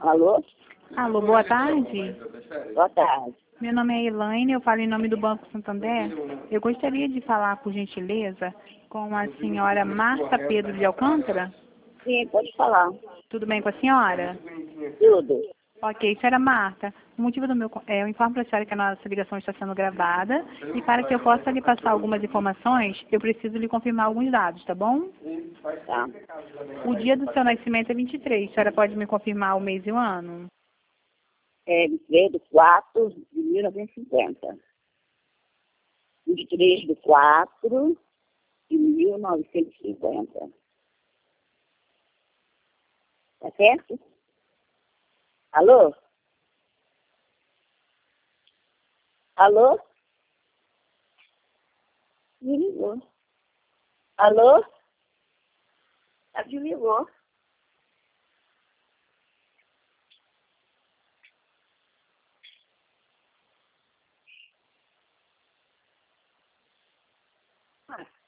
Alô? Alô, boa tarde. Boa tarde. Meu nome é Elaine, eu falo em nome do Banco Santander. Eu gostaria de falar, por gentileza, com a senhora Marta Pedro de Alcântara. Sim, pode falar. Tudo bem com a senhora? Tudo. Ok, senhora Marta, o motivo do eu informo para a senhora que a nossa ligação está sendo gravada e para que eu possa lhe passar algumas informações, eu preciso lhe confirmar alguns dados, tá bom? Tá. O dia do seu nascimento é 23, a senhora pode me confirmar o mês e o ano? É 23/4/1950. 23/4/1950. Tá certo? Alô? Alô? Me ligou. Alô? Ela me ligou. Ah.